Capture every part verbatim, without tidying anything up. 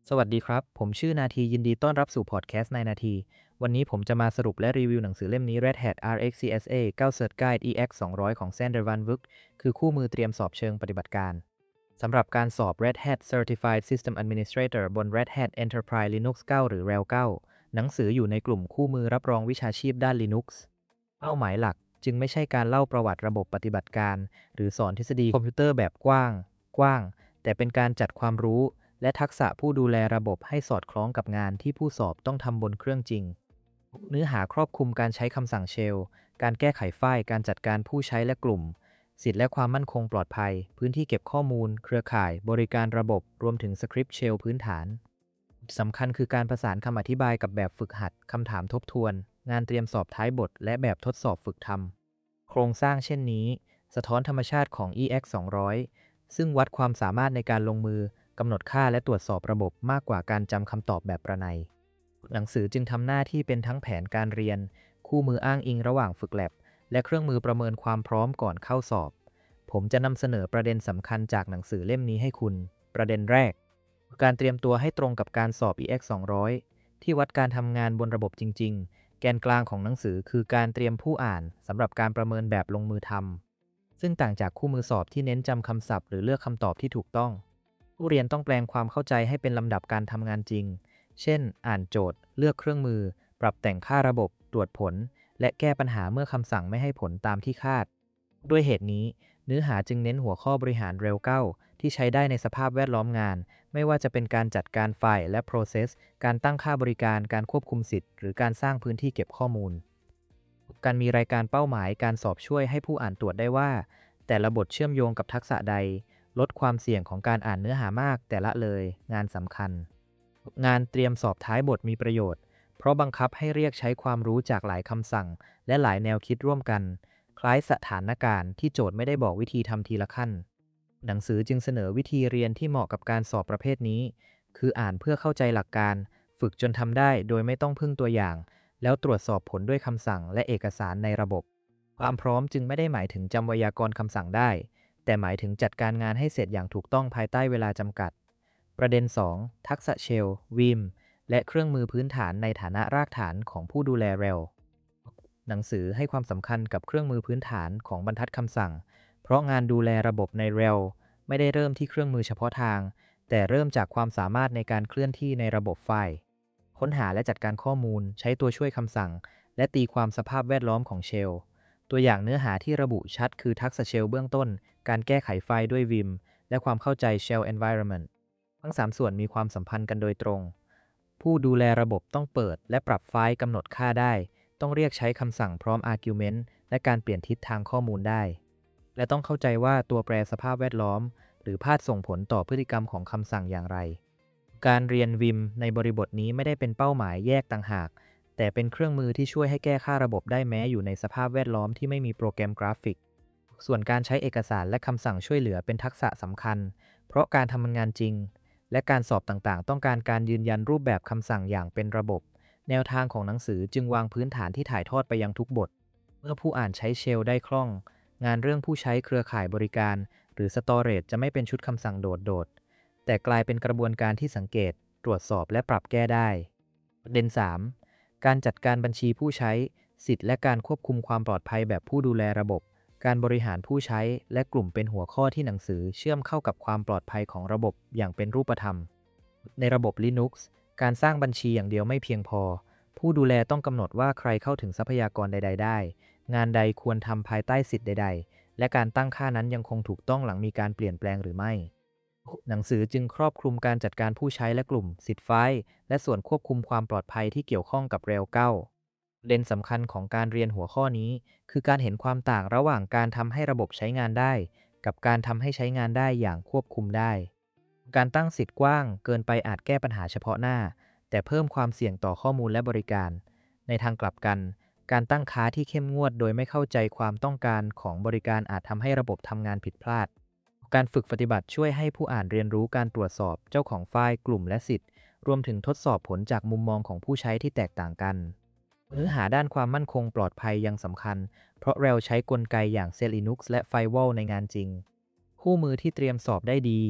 สวัสดีครับ ผมชื่อนาทียินดีต้อนรับสู่พอดแคสต์ในนาที วันนี้ผมจะมาสรุปและรีวิวหนังสือเล่มนี้ Red Hat อาร์ เอ็กซ์ ซี เอส เอ 9 Cert Guide อี เอ็กซ์ สองร้อย ของ Sander van Wyk คือคู่มือเตรียมสอบเชิงปฏิบัติการสำหรับการสอบ Red Hat Certified System Administrator บน Red Hat Enterprise Linux เก้า หรือ แรล เก้า หนังสืออยู่ในกลุ่มคู่มือรับรองวิชาชีพด้าน Linux เป้าหมายหลักจึงไม่ใช่การเล่าประวัติระบบปฏิบัติการหรือสอนทฤษฎีคอมพิวเตอร์แบบกว้างกว้างแต่เป็นการจัดความรู้และทักษะผู้ดูแลระบบให้สอดคล้องกับงานที่ผู้สอบต้องทำบนเครื่องจริงเนื้อหาครอบคลุมการใช้คำสั่งเชลการแก้ไขไฟล์การจัดการผู้ใช้และกลุ่มสิทธิและความมั่นคงปลอดภัยพื้นที่เก็บข้อมูลเครือข่ายบริการระบบรวมถึงสคริปต์เชลพื้นฐานสำคัญคือการประสานคำอธิบายกับแบบฝึกหัดคำถามทบทวนงานเตรียมสอบท้ายบทและแบบทดสอบฝึกทำโครงสร้างเช่นนี้สะท้อนธรรมชาติของ อี เอ็กซ์ สองร้อย ซึ่งวัดความสามารถในการลงมือกำหนดค่าและตรวจสอบระบบมากกว่าการจำคำตอบแบบประนัยหนังสือจึงทำหน้าที่เป็นทั้งแผนการเรียนคู่มืออ้างอิงระหว่างฝึกแลบและเครื่องมือประเมินความพร้อมก่อนเข้าสอบผมจะนำเสนอประเด็นสำคัญจากหนังสือเล่มนี้ให้คุณประเด็นแรกการเตรียมตัวให้ตรงกับการสอบ อี เอ็กซ์ สองร้อย ที่วัดการทำงานบนระบบจริงๆแกนกลางของหนังสือคือการเตรียมผู้อ่านสำหรับการประเมินแบบลงมือทำซึ่งต่างจากคู่มือสอบที่เน้นจำคำศัพท์หรือเลือกคำตอบที่ถูกต้องผู้เรียนต้องแปลงความเข้าใจให้เป็นลำดับการทำงานจริงเช่นอ่านโจทย์เลือกเครื่องมือปรับแต่งค่าระบบตรวจผลและแก้ปัญหาเมื่อคำสั่งไม่ให้ผลตามที่คาดด้วยเหตุนี้เนื้อหาจึงเน้นหัวข้อบริหารเร็วเก้าที่ใช้ได้ในสภาพแวดล้อมงานไม่ว่าจะเป็นการจัดการไฟล์และ process การตั้งค่าบริการการควบคุมสิทธิ์หรือการสร้างพื้นที่เก็บข้อมูลการมีรายการเป้าหมายการสอบช่วยให้ผู้อ่านตรวจได้ว่าแต่ละบทเชื่อมโยงกับทักษะใดลดความเสี่ยงของการอ่านเนื้อหามากแต่ละเลยงานสำคัญงานเตรียมสอบท้ายบทมีประโยชน์เพราะบังคับให้เรียกใช้ความรู้จากหลายคำสั่งและหลายแนวคิดร่วมกันคล้ายสถานการณ์ที่โจทย์ไม่ได้บอกวิธีทำทีละขั้นหนังสือจึงเสนอวิธีเรียนที่เหมาะกับการสอบประเภทนี้คืออ่านเพื่อเข้าใจหลักการฝึกจนทำได้โดยไม่ต้องพึ่งตัวอย่างแล้วตรวจสอบผลด้วยคำสั่งและเอกสารในระบบความพร้อมจึงไม่ได้หมายถึงจำไวยากรณ์คำสั่งได้แต่หมายถึงจัดการงานให้เสร็จอย่างถูกต้องภายใต้เวลาจำกัดประเด็น สอง ทักษะเชล วี เอ็ม และเครื่องมือพื้นฐานในฐานะรากฐานของผู้ดูแลเรลหนังสือให้ความสำคัญกับเครื่องมือพื้นฐานของบรรทัดคำสั่งเพราะงานดูแลระบบในเรลไม่ได้เริ่มที่เครื่องมือเฉพาะทางแต่เริ่มจากความสามารถในการเคลื่อนที่ในระบบไฟล์ค้นหาและจัดการข้อมูลใช้ตัวช่วยคำสั่งและตีความสภาพแวดล้อมของเชลตัวอย่างเนื้อหาที่ระบุชัดคือทักษะเชลเบื้องต้นการแก้ไขไฟล์ด้วย วี เอ็ม และความเข้าใจ Shell Environment ทั้งสามส่วนมีความสัมพันธ์กันโดยตรงผู้ดูแลระบบต้องเปิดและปรับไฟล์กำหนดค่าได้ต้องเรียกใช้คำสั่งพร้อม argument และการเปลี่ยนทิศทางข้อมูลได้และต้องเข้าใจว่าตัวแปรสภาพแวดล้อมหรือพาดส่งผลต่อพฤติกรรมของคำสั่งอย่างไรการเรียน วี เอ็ม ในบริบทนี้ไม่ได้เป็นเป้าหมายแยกต่างหากแต่เป็นเครื่องมือที่ช่วยให้แก้ค่าระบบได้แม้อยู่ในสภาพแวดล้อมที่ไม่มีโปรแกรมกราฟิกส่วนการใช้เอกสารและคำสั่งช่วยเหลือเป็นทักษะสำคัญเพราะการทำงานจริงและการสอบต่างๆต้องการการยืนยันรูปแบบคำสั่งอย่างเป็นระบบแนวทางของหนังสือจึงวางพื้นฐานที่ถ่ายทอดไปยังทุกบทเมื่อผู้อ่านใช้เชลได้คล่องงานเรื่องผู้ใช้เครือข่ายบริการหรือ Storage จะไม่เป็นชุดคำสั่งโดดๆแต่กลายเป็นกระบวนการที่สังเกตตรวจสอบและปรับแก้ได้ประเด็น สาม การจัดการบัญชีผู้ใช้สิทธิ์และการควบคุมความปลอดภัยแบบผู้ดูแลระบบการบริหารผู้ใช้และกลุ่มเป็นหัวข้อที่หนังสือเชื่อมเข้ากับความปลอดภัยของระบบอย่างเป็นรูปธรรมในระบบ Linux การสร้างบัญชีอย่างเดียวไม่เพียงพอผู้ดูแลต้องกำหนดว่าใครเข้าถึงทรัพยากรใดๆได้งานใดควรทำภายใต้สิทธิ์ใดๆและการตั้งค่านั้นยังคงถูกต้องหลังมีการเปลี่ยนแปลงหรือไม่หนังสือจึงครอบคลุมการจัดการผู้ใช้และกลุ่มสิทธิ์ไฟล์และส่วนควบคุมความปลอดภัยที่เกี่ยวข้องกับเรลเก้าประเด็นสำคัญของการเรียนหัวข้อนี้คือการเห็นความต่างระหว่างการทำให้ระบบใช้งานได้กับการทำให้ใช้งานได้อย่างควบคุมได้การตั้งสิทธิ์กว้างเกินไปอาจแก้ปัญหาเฉพาะหน้าแต่เพิ่มความเสี่ยงต่อข้อมูลและบริการในทางกลับกันการตั้งค่าที่เข้มงวดโดยไม่เข้าใจความต้องการของบริการอาจทำให้ระบบทำงานผิดพลาดการฝึกปฏิบัติช่วยให้ผู้อ่านเรียนรู้การตรวจสอบเจ้าของไฟล์กลุ่มและสิทธิ์รวมถึงทดสอบผลจากมุมมองของผู้ใช้ที่แตกต่างกันเนื้อหาด้านความมั่นคงปลอดภัยยังสำคัญเพราะเราใช้กลไกอย่าง Zel Linux และ Firewall ในงานจริงคู่มือที่เตรียมสอบได้ดี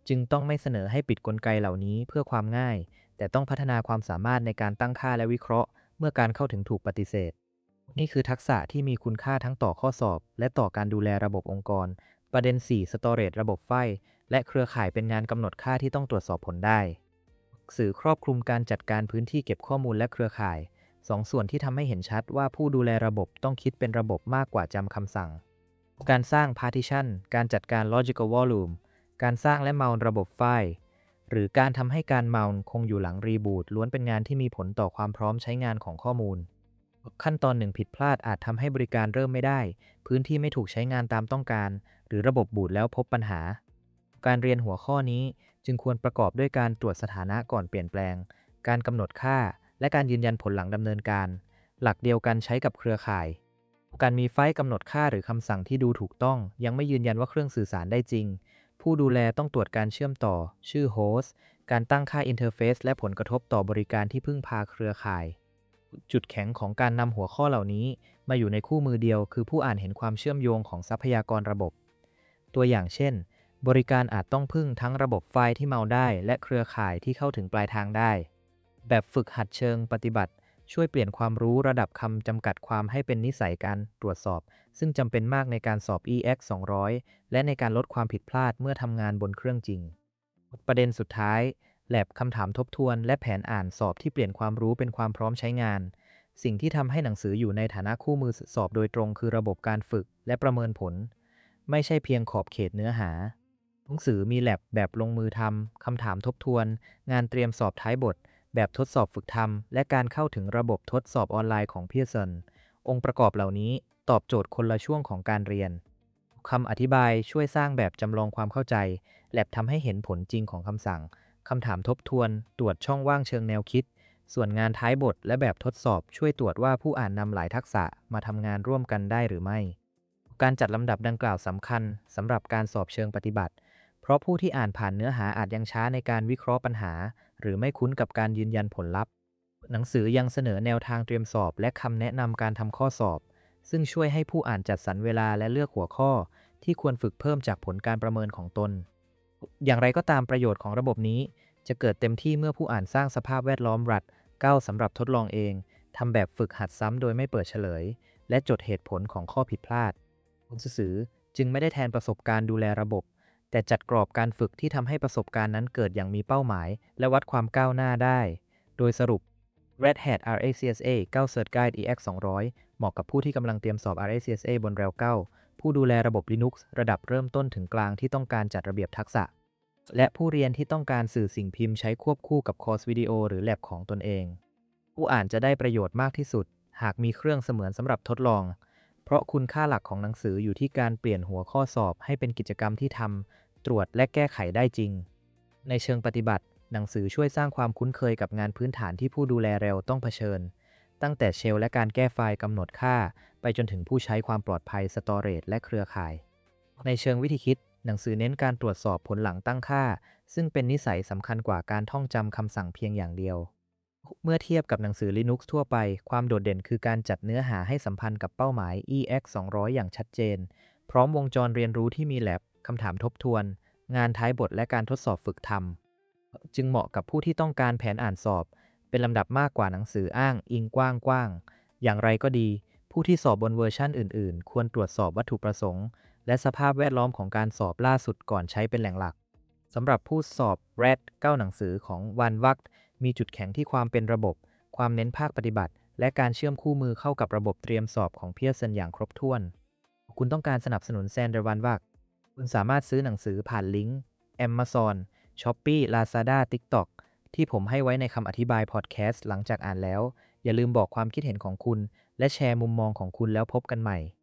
จึงต้องไม่เสนอให้ปิดกลไกเหล่านี้เพื่อความง่ายแต่ต้องพัฒนาความสามารถในการตั้งค่าและวิเคราะห์เมื่อการเข้าถึงถูกปฏิเสธนี่คือทักษะที่มีคุณค่าทั้งต่อข้อสอบและต่อการดูแลระบบองค์กรประเด็น สี่ Storage ระบบไฟและเครือข่ายเป็นงานกำหนดค่าที่ต้องตรวจสอบผลได้สื่อครอบคลุมการจัดการพื้นที่เก็บข้อมูลและเครือข่ายสองส่วนที่ทำให้เห็นชัดว่าผู้ดูแลระบบต้องคิดเป็นระบบมากกว่าจำคำสั่งการสร้าง partition การจัดการ logical volume การสร้างและ mount ระบบไฟล์หรือการทำให้การ mount คงอยู่หลัง reboot ล้วนเป็นงานที่มีผลต่อความพร้อมใช้งานของข้อมูลขั้นตอนหนึ่งผิดพลาดอาจทำให้บริการเริ่มไม่ได้พื้นที่ไม่ถูกใช้งานตามต้องการหรือระบบบูตแล้วพบปัญหาการเรียนหัวข้อนี้จึงควรประกอบด้วยการตรวจสถานะก่อนเปลี่ยนแปลงการกำหนดค่าและการยืนยันผลหลังดำเนินการหลักเดียวกันใช้กับเครือข่ายการมีไฟล์กำหนดค่าหรือคำสั่งที่ดูถูกต้องยังไม่ยืนยันว่าเครื่องสื่อสารได้จริงผู้ดูแลต้องตรวจการเชื่อมต่อชื่อโฮสต์การตั้งค่าอินเทอร์เฟซและผลกระทบต่อบริการที่พึ่งพาเครือข่ายจุดแข็งของการนำหัวข้อเหล่านี้มาอยู่ในคู่มือเดียวคือผู้อ่านเห็นความเชื่อมโยงของทรัพยากรระบบตัวอย่างเช่นบริการอาจต้องพึ่งทั้งระบบไฟล์ที่เมาได้และเครือข่ายที่เข้าถึงปลายทางได้แบบฝึกหัดเชิงปฏิบัติช่วยเปลี่ยนความรู้ระดับคำจำกัดความให้เป็นนิสัยการตรวจสอบซึ่งจำเป็นมากในการสอบ อี เอ็กซ์ สองร้อย และในการลดความผิดพลาดเมื่อทำงานบนเครื่องจริงประเด็นสุดท้ายแลบคำถามทบทวนและแผนอ่านสอบที่เปลี่ยนความรู้เป็นความพร้อมใช้งานสิ่งที่ทำให้หนังสืออยู่ในฐานะคู่มือสอบโดยตรงคือระบบการฝึกและประเมินผลไม่ใช่เพียงขอบเขตเนื้อหาหนังสือมีแลบแบบลงมือทำคำถามทบทวนงานเตรียมสอบท้ายบทแบบทดสอบฝึกทำและการเข้าถึงระบบทดสอบออนไลน์ของ Pearson องค์ประกอบเหล่านี้ตอบโจทย์คนละช่วงของการเรียนคำอธิบายช่วยสร้างแบบจำลองความเข้าใจแลบทำให้เห็นผลจริงของคำสั่งคำถามทบทวนตรวจช่องว่างเชิงแนวคิดส่วนงานท้ายบทและแบบทดสอบช่วยตรวจว่าผู้อ่านนำหลายทักษะมาทำงานร่วมกันได้หรือไม่การจัดลำดับดังกล่าวสำคัญสำหรับการสอบเชิงปฏิบัติเพราะผู้ที่อ่านผ่านเนื้อหาอาจยังช้าในการวิเคราะห์ปัญหาหรือไม่คุ้นกับการยืนยันผลลัพธ์หนังสือยังเสนอแนวทางเตรียมสอบและคำแนะนำการทำข้อสอบซึ่งช่วยให้ผู้อ่านจัดสรรเวลาและเลือกหัวข้อที่ควรฝึกเพิ่มจากผลการประเมินของตนอย่างไรก็ตามประโยชน์ของระบบนี้จะเกิดเต็มที่เมื่อผู้อ่านสร้างสภาพแวดล้อมรัดเก้าสำหรับทดลองเองทำแบบฝึกหัดซ้ำโดยไม่เปิดเฉลยและจดเหตุผลของข้อผิดพลาดหนังสือจึงไม่ได้แทนประสบการณ์ดูแลระบบแต่จัดกรอบการฝึกที่ทำให้ประสบการณ์นั้นเกิดอย่างมีเป้าหมายและวัดความก้าวหน้าได้โดยสรุป Red Hat อาร์ เอ็กซ์ ซี เอส เอ เก้า Cert Guide อี เอ็กซ์ สองร้อย เหมาะกับผู้ที่กำลังเตรียมสอบ อาร์ เอ็กซ์ ซี เอส เอ บน แรล เก้า ผู้ดูแลระบบ Linux ระดับเริ่มต้นถึงกลางที่ต้องการจัดระเบียบทักษะและผู้เรียนที่ต้องการสื่อสิ่งพิมพ์ใช้ควบคู่กับคอร์สวิดีโอหรือแลบของตนเองผู้อ่านจะได้ประโยชน์มากที่สุดหากมีเครื่องเสมือนสำหรับทดลองเพราะคุณค่าหลักของหนังสืออยู่ที่การเปลี่ยนหัวข้อสอบให้เป็นกิจกรรมที่ทำตรวจและแก้ไขได้จริงในเชิงปฏิบัติหนังสือช่วยสร้างความคุ้นเคยกับงานพื้นฐานที่ผู้ดูแลเร็วต้องเผชิญตั้งแต่เชลและการแก้ไฟล์กำหนดค่าไปจนถึงผู้ใช้ความปลอดภัยสตอเรจและเครือข่ายในเชิงวิธีคิดหนังสือเน้นการตรวจสอบผลหลังตั้งค่าซึ่งเป็นนิสัยสำคัญกว่าการท่องจำคำสั่งเพียงอย่างเดียวเมื่อเทียบกับหนังสือ Linux ทั่วไปความโดดเด่นคือการจัดเนื้อหาให้สัมพันธ์กับเป้าหมาย อี เอ็กซ์ สองร้อย อย่างชัดเจนพร้อมวงจรเรียนรู้ที่มีแลบคำถามทบทวนงานท้ายบทและการทดสอบฝึกทำจึงเหมาะกับผู้ที่ต้องการแผนอ่านสอบเป็นลำดับมากกว่าหนังสืออ้างอิงกว้างๆอย่างไรก็ดีผู้ที่สอบบนเวอร์ชั่นอื่นๆควรตรวจสอบวัตถุประสงค์และสภาพแวดล้อมของการสอบล่าสุดก่อนใช้เป็นแหล่งหลักสำหรับผู้สอบ แรด เก้า หนังสือของวันวักมีจุดแข็งที่ความเป็นระบบความเน้นภาคปฏิบัติและการเชื่อมคู่มือเข้ากับระบบเตรียมสอบของ Pearson อย่างครบถ้วนคุณต้องการสนับสนุนแซนเดอร์วันวักคุณสามารถซื้อหนังสือผ่านลิงก์ Amazon Shopee Lazada TikTok ที่ผมให้ไว้ในคำอธิบายพอดแคสต์หลังจากอ่านแล้วอย่าลืมบอกความคิดเห็นของคุณและแชร์มุมมองของคุณแล้วพบกันใหม่